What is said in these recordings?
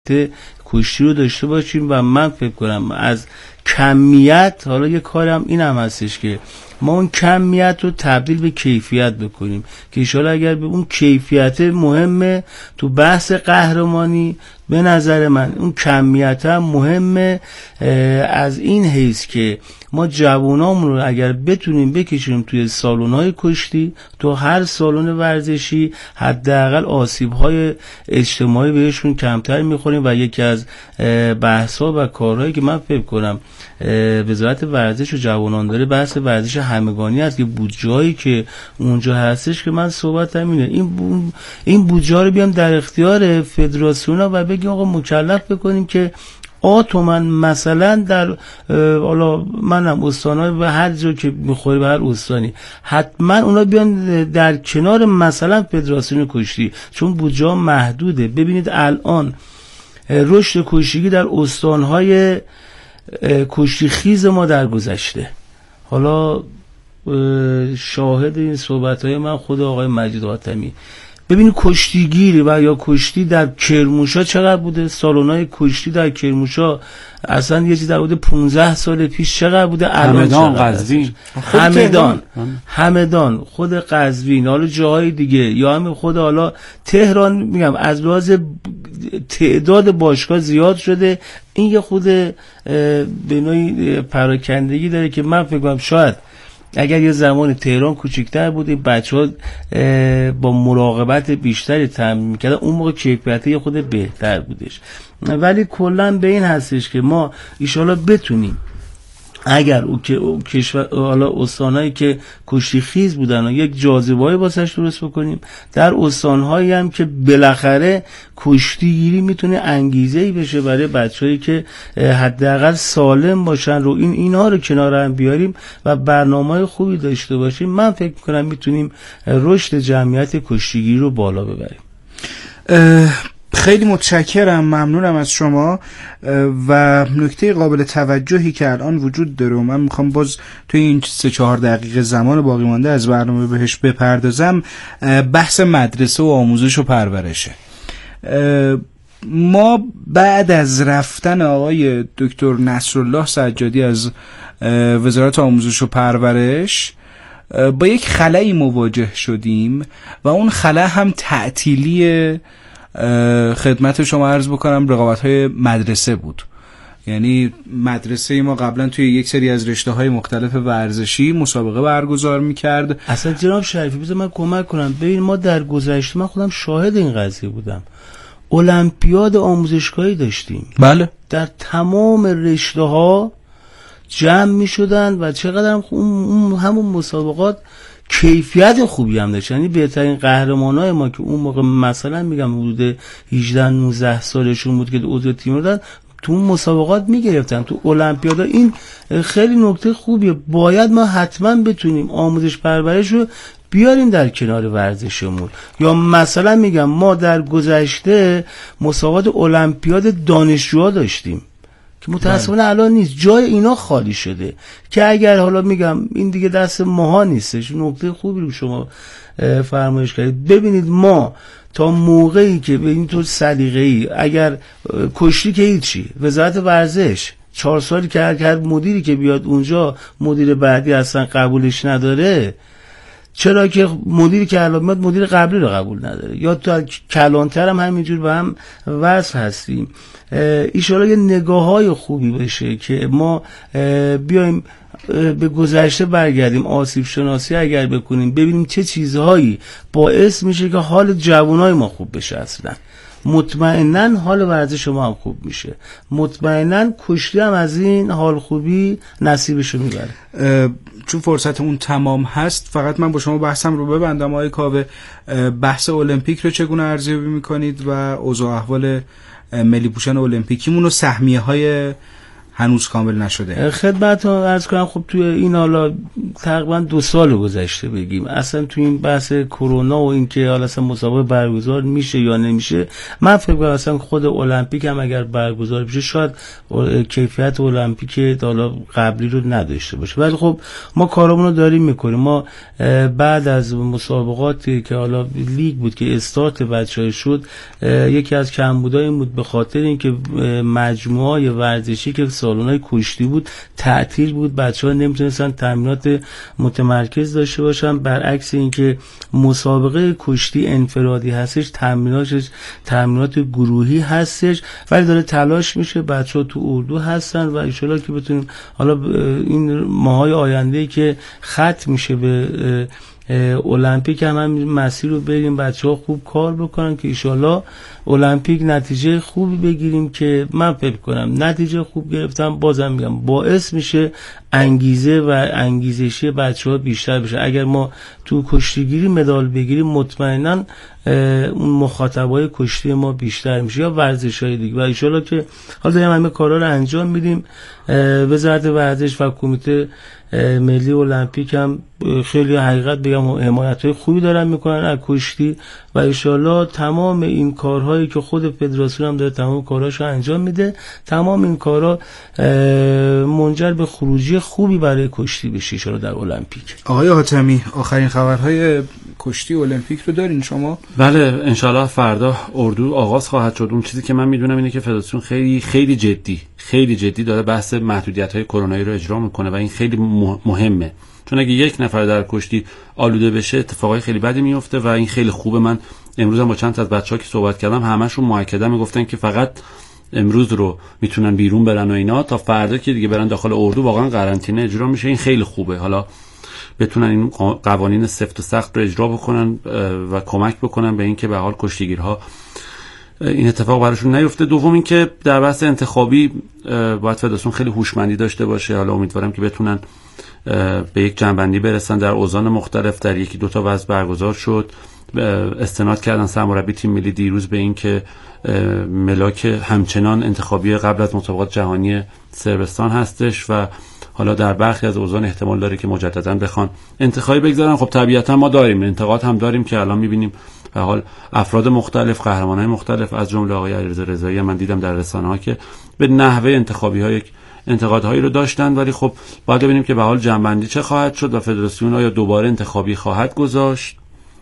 کشتی رو داشته باشیم و من فکر کنم از کمیت، حالا یه کارم این هم هستش که ما اون کمیت رو تبدیل به کیفیت بکنیم که انشاءالله اگر به اون کیفیت مهمه تو بحث قهرمانی، به نظر من اون کمیت هم مهمه از این حیث که ما جوانامون رو اگر بتونیم بکشیم توی سالن‌های کشتی، تو هر سالن ورزشی حداقل آسیب‌های اجتماعی بهشون کمتر می‌خوریم. و یکی از بحث‌ها و کارهایی که من فکر کنم وزارت ورزش و جوانان داره بحث ورزش همگانی است که بودجه‌ای که اونجا هستش که من صحبتم اینه این بودجه رو بیام در اختیار فدراسیون‌ها و بگیم آقا مکلف بکنیم که تومن مثلا در حالا منم استان‌ها و هر جا که می‌خوره به هر استانی حتما اونا بیان در کنار مثلا فدراسیون کشتی، چون بودجه محدوده. ببینید الان رشد کشتیگی در استان‌های کشتی خیز ما در گذشته، حالا شاهد این صحبت‌های من خود آقای مجید حاتمی، ببینید کشتیگیری و یا کشتی در کرمانشاه چقدر بوده، سالن‌های کشتی در کرمانشاه اصلا یه چیز در حدود 15 سال پیش چقدر بوده، همدان، قزوین، همدان، خود قزوین، حالا جاهای دیگه، یا هم خود حالا تهران، میگم از لحاظ تعداد باشگاه زیاد شده. این یه خود به نوعی پراکندگی داره که من فکر کنم شاید اگر یه زمان تهران کوچکتر بود این بچه‌ها با مراقبت بیشتری تامین می‌کردن، اون موقع کیفیت یه خود بهتر بودش. ولی کلا به این هستش که ما ان شاءالله بتونیم اگر او کشور حالا استانایی که کشتی خیز بودن و یک جاذبه‌ای واسش درست بکنیم، در استان‌هایی هم که بالاخره کشتیگیری میتونه انگیزه‌ای بشه برای بچه‌هایی که حداقل سالم باشن، رو اینها رو کنار هم بیاریم و برنامه‌های خوبی داشته باشیم، من فکر می‌کنم میتونیم رشد جمعیت کشتیگیری رو بالا ببریم. خیلی متشکرم، ممنونم از شما. و نکته قابل توجهی که الان وجود داره و من میخوام باز توی این 3-4 دقیقه زمان باقی مانده از برنامه بهش بپردازم، بحث مدرسه و آموزش و پرورشه. ما بعد از رفتن آقای دکتر نصرالله سجادی از وزارت آموزش و پرورش با یک خلایی مواجه شدیم و اون خلا هم تعطیلی خدمت شما عرض بکنم رقابت‌های مدرسه بود. یعنی مدرسه ما قبلا توی یک سری از رشته‌های مختلف ورزشی مسابقه برگزار می‌کرد. اصلا جناب شریفی بذار من کمک کنم. ببین ما در گذشته، من خودم شاهد این قضیه بودم، المپیاد آموزشگاهی داشتیم. بله. در تمام رشته‌ها جمع می‌شدن و چقدر همون مسابقات کیفیت خوبی هم داشت. یعنی بهترین قهرمانای ما که اون موقع مثلا میگم حدود 18-19 سالشون بود که عضو تیم بودن، تو اون مسابقات میگرفتن، تو المپیادا. این خیلی نکته خوبیه. باید ما حتما بتونیم آموزش پرورش رو بیاریم در کنار ورزشمون. یا مثلا میگم ما در گذشته مسابقات المپیاد دانشجوها داشتیم که متاسفانه الان نیست، جای اینا خالی شده که اگر حالا میگم این دیگه دست ماها نیستش. نکته خوبی رو شما فرمایش کردید. ببینید ما تا موقعی که به این طور سلیقه‌ای، اگر کشتی که هیچی، وزارت ورزش 4 سالی که هر مدیری که بیاد اونجا مدیر بعدی اصلا قبولش نداره، چرا که مدیری که الان میاد مدیر قبلی رو قبول نداره، یا تو کلانتر هم همینجور به هم وصل هستیم. ایشالا یه نگاه‌های خوبی بشه که ما بیایم به گذشته برگردیم، آسیب شناسی اگر بکنیم، ببینیم چه چیزهایی باعث میشه که حال جوانای ما خوب بشه. اصلا مطمئناً حال ورزش ما هم خوب میشه، مطمئناً کشتی هم از این حال خوبی نصیبشو میبره. چون فرصت اون تمام هست، فقط من با شما بحثم رو ببندم. آقای کاوه، بحث المپیک رو چگونه ارزیابی میکنید و اوضاع احوال ملی پوشان المپیکیمون و سهمیه های هنوز کامل نشده؟ خدمت رو عرض کنم، خب توی این حالا تقریبا 2 سال گذشته بگیم اصلا توی این بحث کرونا و این که حالا اصلا مسابقه برگزار میشه یا نمیشه، من فکر کنم اصلا خود المپیک هم اگر برگزار بشه شاید کیفیت المپیک حالا قبلی رو نداشته باشه، ولی خب ما کارمون رو داریم میکنیم. ما بعد از مسابقاتی که حالا لیگ بود که استارت بچه‌ها شد، یکی از کمبودای این بود به خاطر اینکه مجموعه ورزشی که سالن‌های کشتی بود تعطیل بود، بچه‌ها نمیتونستن تمرینات متمرکز داشته باشن، برعکس اینکه مسابقه کشتی انفرادی هستش، تمرینات گروهی هستش، ولی داره تلاش میشه، بچه‌ها تو اردو هستن و ان شاءالله که بتونیم حالا این ماهای آینده که ختم میشه به المپیک هم مسیر رو بریم، بچه‌ها خوب کار بکنن که ان شاءالله المپیک نتیجه خوبی بگیریم که من فکر کنم نتیجه خوب گرفتم بازم میگم باعث میشه انگیزه و انگیزشی بچه‌ها بیشتر بشه. اگر ما تو کشتیگیری مدال بگیریم مطمئنا اون مخاطبای کشتی ما بیشتر میشه یا ورزش‌های دیگه، و ان شاءالله که حالا داریم همه کارا رو انجام میدیم. وزارت ورزش و کمیته ملی المپیک هم خیلی حقیقت بگم حمایت‌های خوبی دارن میکنن از کشتی و ان شاءالله تمام این کارهایی که خود فدراسیون هم داره تمام کارهاشو انجام میده، تمام این کارها منجر به خروجی خوبی برای کشتی بشه ان شاءالله در المپیک. آقای حاتمی، آخرین خبرهای کشتی المپیک رو دارین شما؟ بله، ان شاءالله فردا اردو آغاز خواهد شد. اون چیزی که من میدونم اینه که فدراسیون خیلی جدی داره بحث محدودیت‌های کرونایی رو اجرا میکنه و این خیلی مهمه، چون اگه یک نفر در کشتی آلوده بشه اتفاقای خیلی بدی میفته و این خیلی خوبه. من امروز هم با چند تا از بچه‌ها که صحبت کردم همشون مؤکدا میگفتن که فقط امروز رو میتونن بیرون برن و اینا، تا فردا که دیگه برن داخل اردو واقعا قرنطینه اجرا میشه. این خیلی خوبه، حالا بتونن این قوانین سفت و سخت رو اجرا بکنن و کمک بکنن به اینکه به حال کشتیگیرها این اتفاق براشون نیفته. دوم اینکه در بحث انتخابی باید فدراسیون خیلی هوشمندی داشته باشه. حالا امیدوارم که بتونن به یک جنبندی برسن در اوزان مختلف. در 1-2 تا وضع برگزار شد، استناد کردن سرمربی تیم ملی دیروز به این که ملاک همچنان انتخابی قبل از مسابقات جهانی صربستان هستش و حالا در برخی از اوزان احتمال داره که مجددا بخوان انتخابی بگذارن. خب طبیعتا ما داریم انتقاد هم داریم که الان می‌بینیم به حال افراد مختلف، قهرمانای مختلف از جمله آقای علیرضا رضایی من دیدم در رسانه‌ها که به نحوه انتخابی‌ها یک انتقادهایی رو داشتن، ولی خب باید ببینیم که به حال جنبندی چه خواهد شد و فدراسیون آیا دوباره انتخابی خواهد گذاشت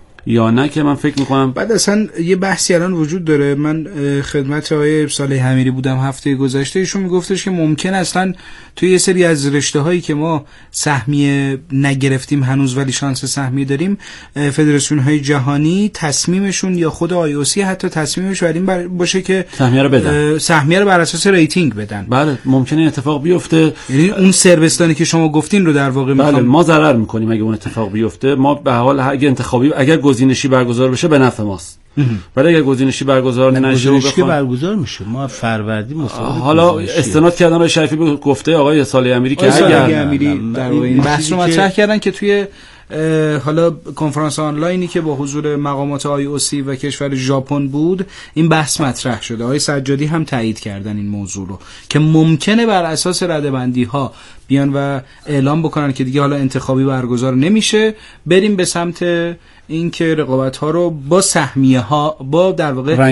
یا نه، که من فکر میکنم بعد اصلا یه بحثی الان وجود داره. من خدمت آقای صالح امیری بودم هفته گذشته، ایشون میگفتش که ممکن اصلا توی یه سری از رشته هایی که ما سهمیه نگرفتیم هنوز ولی شانس سهمیه داریم، فدراسیون های جهانی تصمیمشون یا خود IOC حتی تصمیمش بر این باشه که سهمیه رو بدن، سهمیه رو بر اساس ریتینگ بدن. بله ممکنه اتفاق بیفته. یعنی اون صربستانی که شما گفتین رو در واقع بله ما ضرر میکنیم اگه اون اتفاق بیفته. ما به حال اگه انتخابی اگر گزینشی برگزار بشه به نفع ماست، ولی اگر گزینشی برگزار نشه و بخواد برگزار میشه ما فروردی مسابقه حالا استناد کردن آقای شریفی به گفته آقای صالح امیری که اگر در این بحث رو مطرح کردن که توی حالا کنفرانس آنلاینی که با حضور مقامات IOC و کشور ژاپن بود این بحث مطرح شده. آقای سجادی هم تایید کردن این موضوع رو که ممکنه بر اساس رده‌بندی ها بیان و اعلام بکنن که دیگه حالا انتخابی برگزار نمیشه، بریم به سمت این که رقابت ها رو با سهمیه ها با در واقع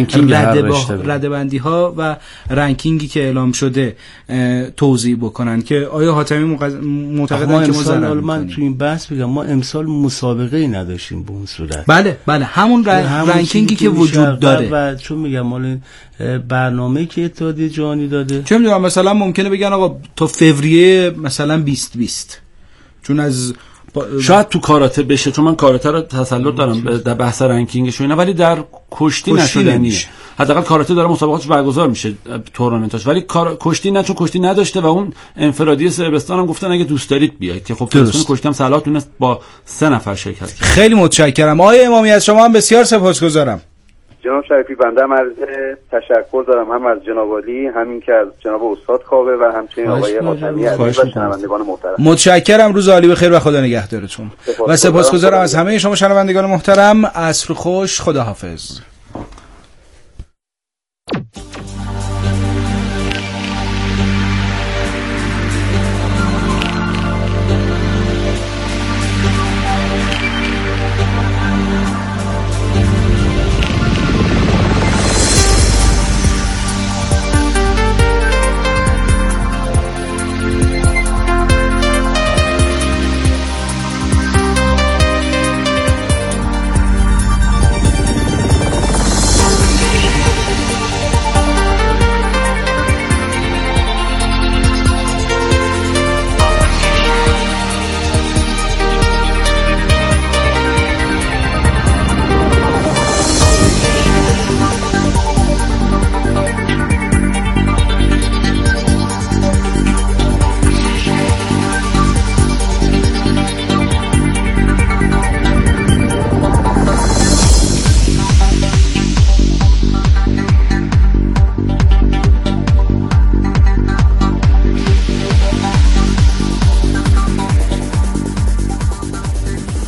رده‌بندی ها و رنکینگی که اعلام شده توضیح بکنن. که آیا حاتمی معتقدن که ما ضرر می‌کنیم؟ من تو این بحث بگم ما امسال مسابقه ای نداشتیم به اون صورت. بله همون رنکینگی که وجود داره و چون میگم مال برنامه‌ای که اتحادیه جهانی داده، چه میدونم مثلا ممکنه بگن آقا تا فوریه مثلا 2020 چون از شاید تو کاراته بشه، چون من کاراته رو تسلط دارم در بحث رنکینگش و اینا، ولی در کشتی نشدنیه. حداقل کاراته داره مسابقاتش برگزار میشه تورنمنتاش، ولی کشتی نه، چون کشتی نداشته و اون انفرادی صربستان هم گفتن اگه دوست دارید بیاید که خب فدراسیون کشتی هم صلاح تونست با 3 نفر شرکت کنه. خیلی متشکرم آقای امامی، از شما هم بسیار سپاسگزارم. جناب شریفی بنده هم عرض تشکر دارم هم از جناب عالی، همین که از جناب استاد کاوه و همچنین آقای حاتمی عزیز و شنوندگان محترم. متشکرم، روز عالی بخیر و خدا نگهدارتون. و سپاسگزارم از همه شما شنوندگان محترم. عصر خوش، خداحافظ.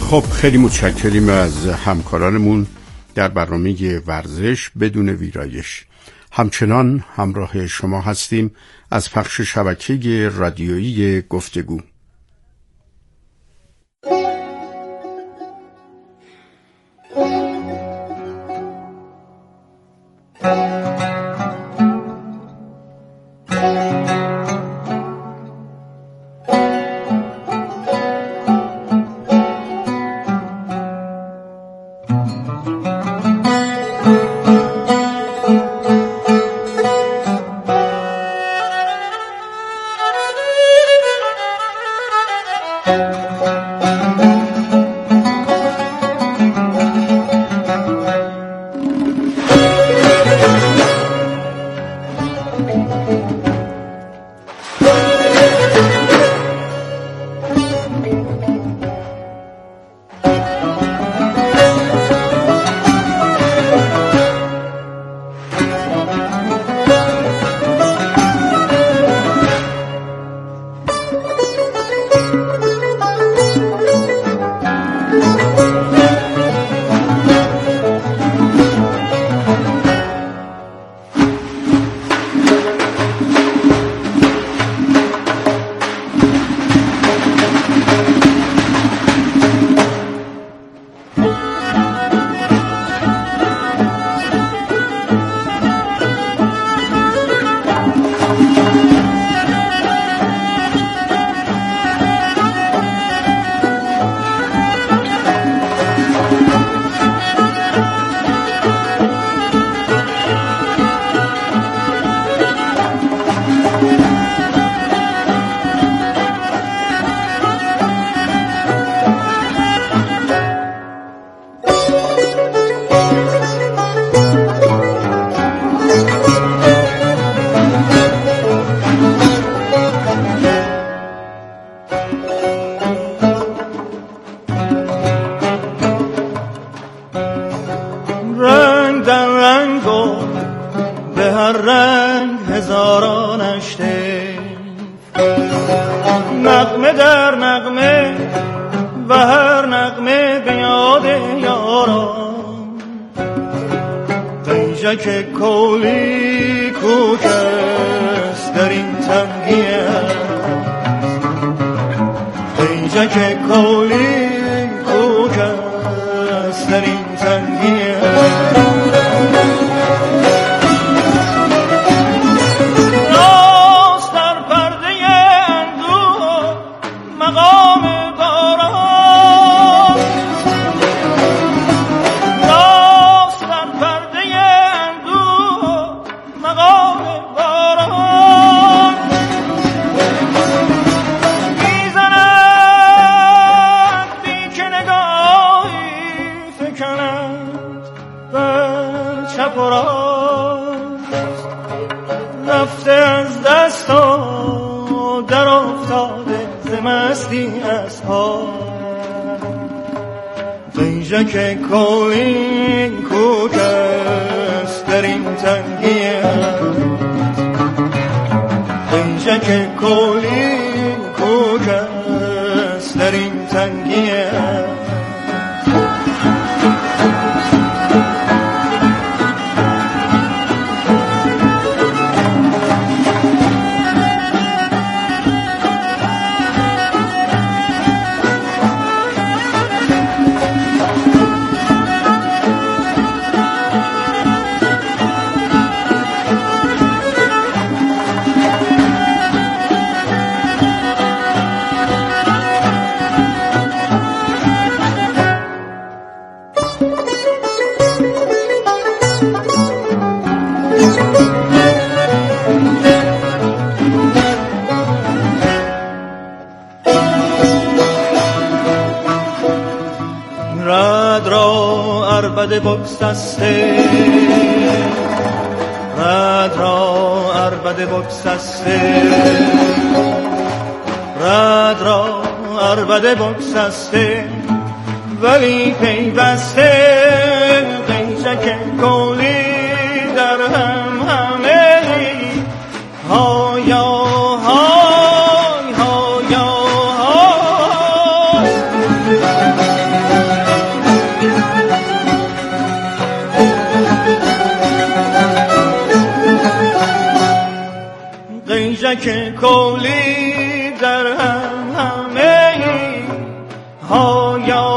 خب خیلی متشکریم از همکارانمون در برنامه ورزش بدون ویرایش. همچنان همراه شما هستیم از پخش شبکه رادیویی گفتگو. عربده بگسسته رد را عربده بگسسته رد را عربده بگسسته ولی پیوسته قیچک گولی در هم همه هایا های هایا های قیژک کولی در هم همه هایا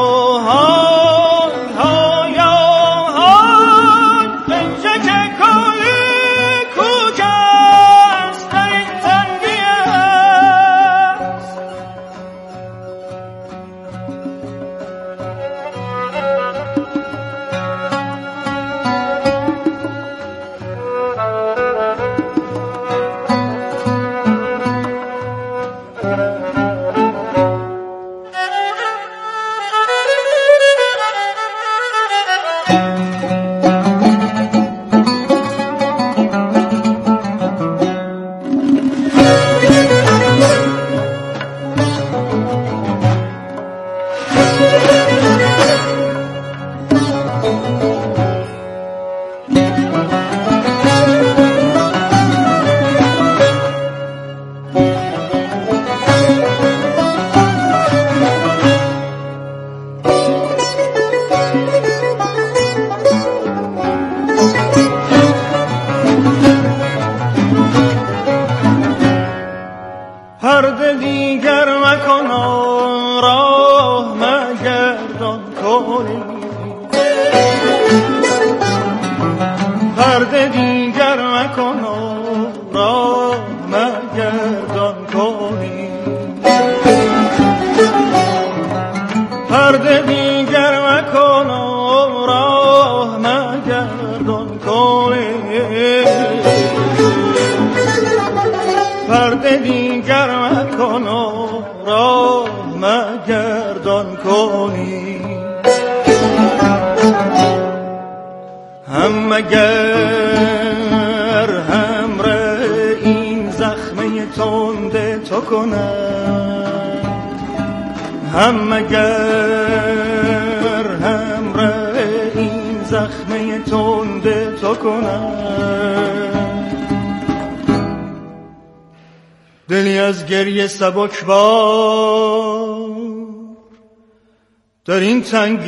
دلی از گریه سبکبار در این تنگ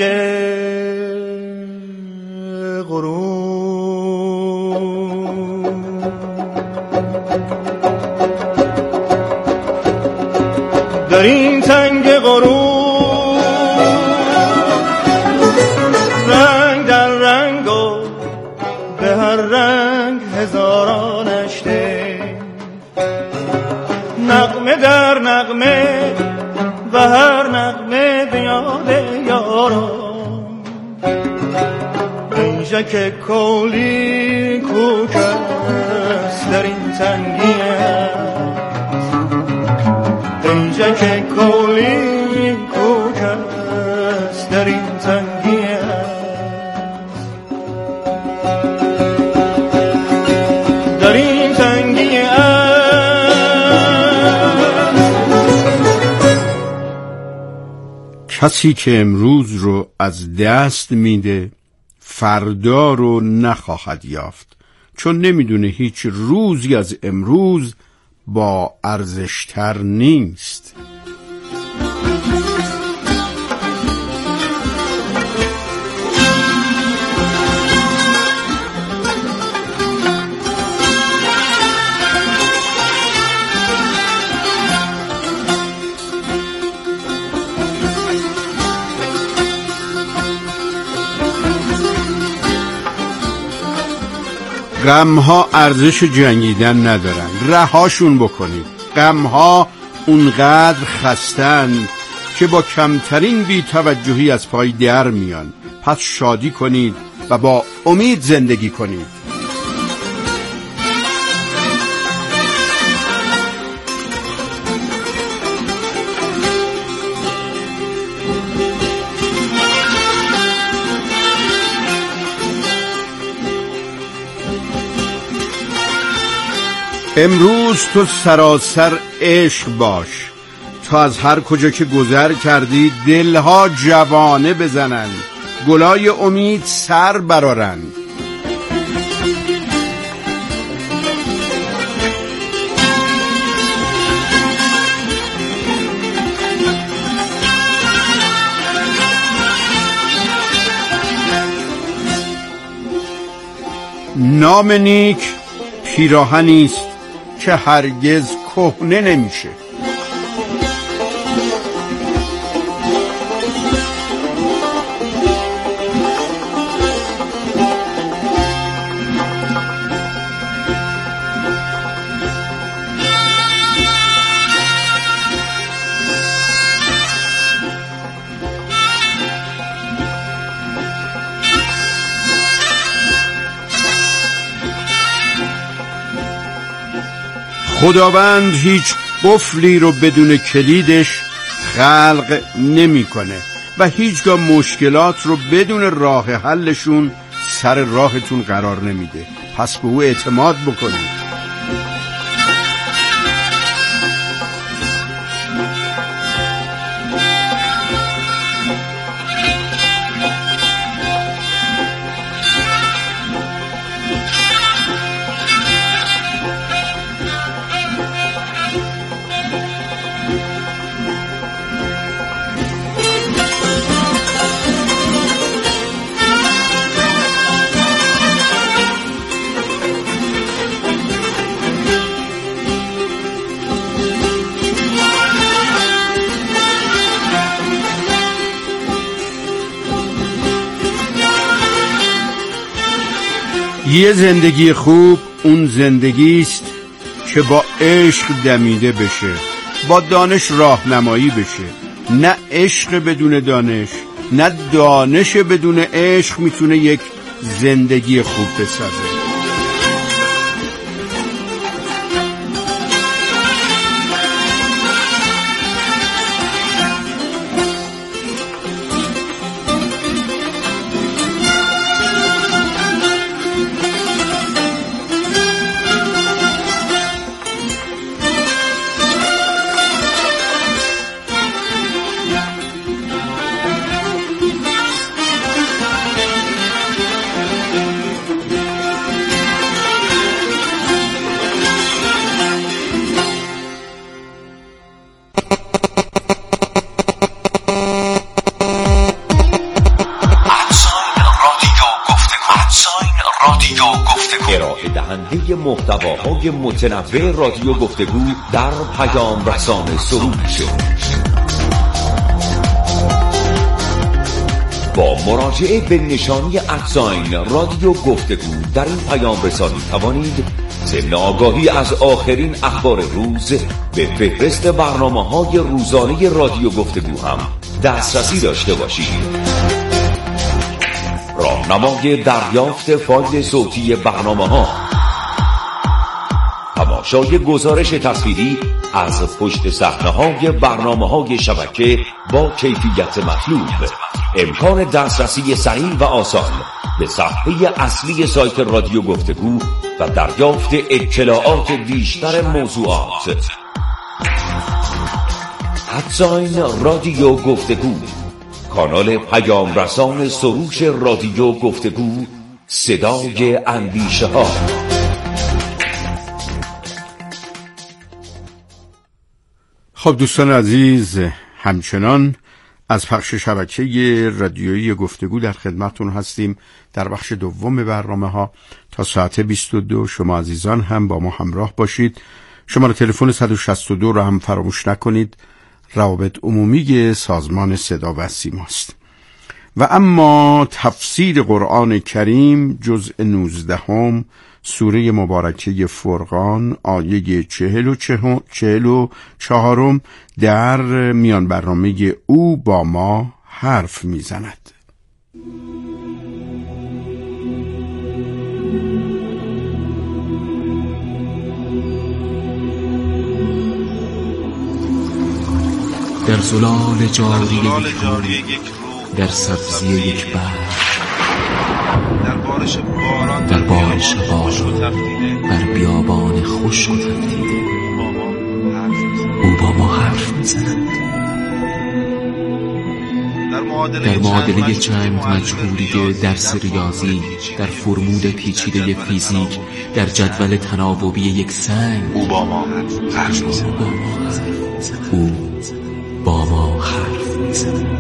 غروب، در این تنگ غروب رنگ در رنگ و به هر رنگ هزاران اشته، نغمه در نغمه و هر نغمه به یاد یاران. قیژک کولی کوکست در این تنگی است، قیژک کولی کوکست در این تنگی است، در این تنگی است. کسی که امروز رو از دست میده فردا رو نخواهد یافت، چون نمیدونه هیچ روزی از امروز با ارزشتر نیست. غمها ارزش جنگیدن ندارن، رهاشون بکنید. غمها اونقدر خستن که با کمترین بی‌توجهی از پای در میان. پس شادی کنید و با امید زندگی کنید. امروز تو سراسر عشق باش تا از هر کجا که گذر کردی دلها جوانه بزنند، گلای امید سر برارند. نام نیک پیراهنی است که هرگز کهنه نمیشه. خداوند هیچ قفلی رو بدون کلیدش خلق نمیکنه و هیچگاه مشکلات رو بدون راه حلشون سر راهتون قرار نمیده. پس به او اعتماد بکنید. یه زندگی خوب اون زندگی است که با عشق دمیده بشه، با دانش راهنمایی بشه. نه عشق بدون دانش، نه دانش بدون عشق میتونه یک زندگی خوب بسازه. ارائه دهنده محتواهای متنوع رادیو گفتگو در پیام رسان سروش. با مراجعه به نشانی ادساین رادیو گفتگو در این پیام رسانی توانید ضمن آگاهی از آخرین اخبار روز به فهرست برنامه‌های روزانه رادیو گفتگو هم دسترسی داشته باشید. راهنمای دریافت فایل صوتی برنامه‌ها، تماشای گزارش تصویری از پشت صحنه‌های برنامه‌های شبکه با کیفیت مطلوب، امکان دسترسی سریع و آسان به صفحه اصلی سایت رادیو گفتگو و دریافت اطلاعات بیشتر موضوعات. ادساین رادیو گفتگو، کانال پیام رسان سروش رادیو گفتگو، صدای اندیشه ها. خب دوستان عزیز، همچنان از پخش شبکه رادیویی گفتگو در خدمتتون هستیم در بخش دوم برنامه ها تا ساعت 22. شما عزیزان هم با ما همراه باشید. شماره تلفن 162 رو هم فراموش نکنید، روابط عمومی سازمان صدا و سیماست. و اما تفسیر قرآن کریم جزء 19 سوره مبارکه فرقان آیه 44 در میان برنامه او با ما حرف میزند. در زلال جاری یک رو، در سبزی یک بحر، در بارش باران، بر بیابان خشک و تفدیده، او با ما حرف میزند. در معادله چند مجهولی درس ریاضی، در فرمول پیچیده فیزیک، در جدول تناوبی یک سنگ، او با ما حرف میزند. او با ما حرف میزند.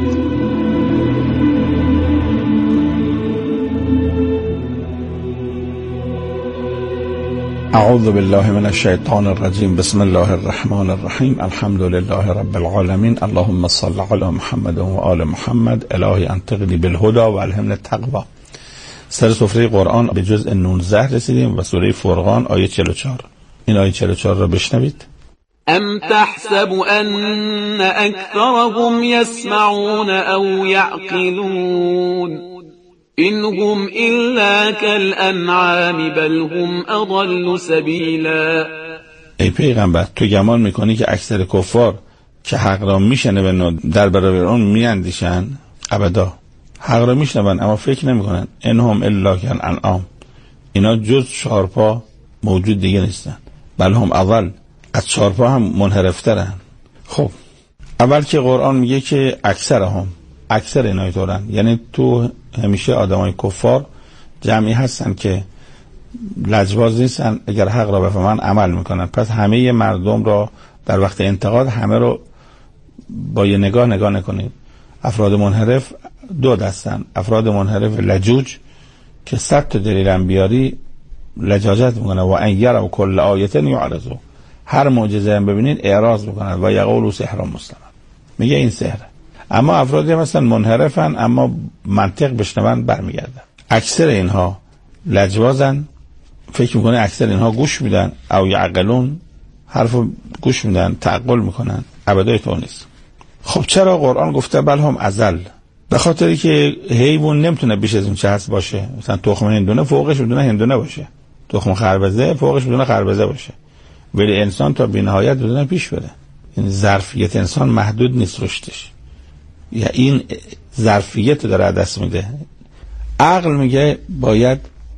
اعوذ بالله من الشیطان الرجیم. بسم الله الرحمن الرحیم. الحمد لله رب العالمین. اللهم صل علی محمد و آل محمد. الهی انطقنی بالهدى و الهمنی التقوی. سر سفره قرآن به جزء 19 رسیدیم و سوره فرقان آیه 44. این آیه 44 را بشنوید. ام تحسب ان اکثرهم يسمعون او يعقلون إنهم إلا كالأنعام بل هم أضل سبيلا. ای پیغمبر، تو گمان میکنی که اکثر کفار که حق را میشنون در برابر اون میاندیشن؟ ابدا. حق را میشنون اما فکر نمیکنن. انهم الا کالانعام، اینا جز چارپا موجود دیگه نیستن. بل هم اضل، از چارپا هم منحرفترن. خب اول که قرآن میگه که اکثر اینای طورن، یعنی تو همیشه آدمای کفار جمعی هستن که لجباز نیستن، اگر حق را بفهمن عمل میکنن. پس همه مردم را در وقت انتقاد همه رو با یه نگاه نکنید. افراد منحرف دو دستن. افراد منحرف لجوج که 100 تا دلیل بیاری لجاجت میکنن و ان یروا کل آیه یعرضوا، هر معجزه هم ببینید اعراض میکنن و یقولوا سحر مستمر، میگه این سحره. اما افرادی هم مثلا منحرفن اما منطق بشنون برمیگردن. اکثر اینها لجوازن، فکر میکنه اکثر اینها گوش میدن او یعقلون، حرفو گوش میدن تعقل میکنن. ابدا تو نیست. خب چرا قرآن گفته بل هم ازل؟ به خاطری که حیوان نمیتونه بیش از اون چه هست باشه. مثلا تخم هندونه فوقش بدون هندونه باشه، تخم خربزه فوقش بدون خربزه باشه، ولی انسان تا بی‌نهایت بدون پیش بره. این ظرفیت انسان محدود نیست رشدش، یا این ظرفیت داره دست میده. عقل میگه باید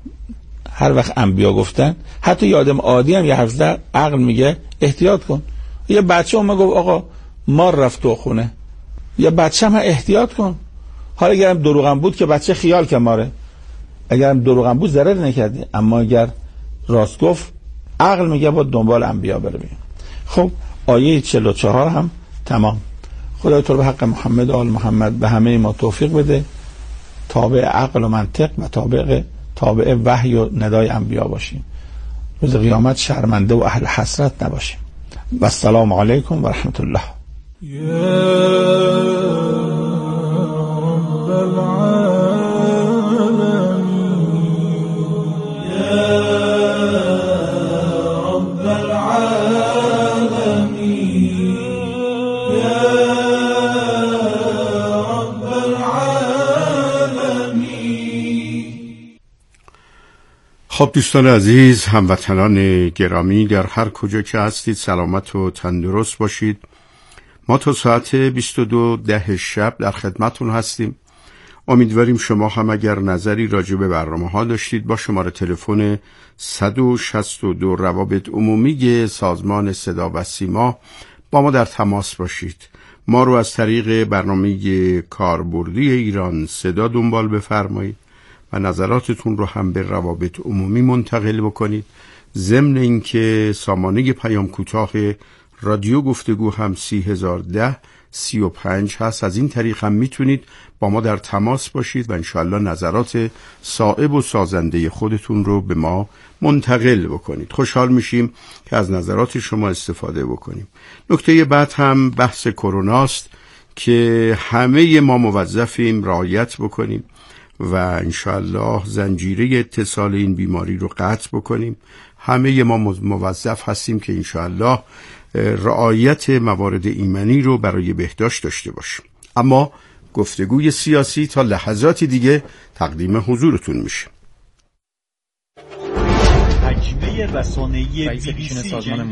هر وقت انبیا گفتن، حتی یه آدم عادی هم یه حرف زد، عقل میگه احتیاط کن. یه بچه هم گفت آقا مار رفت تو خونه، یه بچه هم احتیاط کن. حالا اگرم دروغم بود که بچه خیال که ماره، اگرم دروغم بود ضرر نکردی، اما اگر راست گفت عقل میگه با دنبال انبیا بره. خب آیه 44 هم تمام. خدای تو به حق محمد و آل محمد به همه ما توفیق بده تابع عقل و منطق و تابع وحی و ندای انبیا باشیم، روز قیامت شرمنده و اهل حسرت نباشیم. و السلام علیکم و رحمت الله. خب دوستان عزیز، هموطنان گرامی، در هر کجا که هستید سلامت و تندرست باشید. ما تا ساعت 22:10 شب در خدمتون هستیم. امیدواریم شما هم اگر نظری راجع به برنامه‌ها داشتید با شماره تلفن 162 روابط عمومی سازمان صدا و سیما با ما در تماس باشید. ما رو از طریق برنامه کاربردی ایران صدا دنبال بفرمایید و نظراتتون رو هم به روابط عمومی منتقل بکنید. ضمن اینکه سامانه پیام کوتاه رادیو گفتگو هم 301035 هست. از این طریق هم میتونید با ما در تماس باشید و انشاءالله نظرات صائب و سازنده خودتون رو به ما منتقل بکنید. خوشحال میشیم که از نظرات شما استفاده بکنیم. نکته بعد هم بحث کروناست که همه ما موظفیم رعایت بکنیم و انشاءالله زنجیره اتصال این بیماری رو قطع بکنیم. همه ما موظف هستیم که انشاءالله رعایت موارد ایمنی رو برای بهداشت داشته باشیم. اما گفتگوی سیاسی تا لحظاتی دیگه تقدیم حضورتون میشه. تجربه رسانه‌ای BBC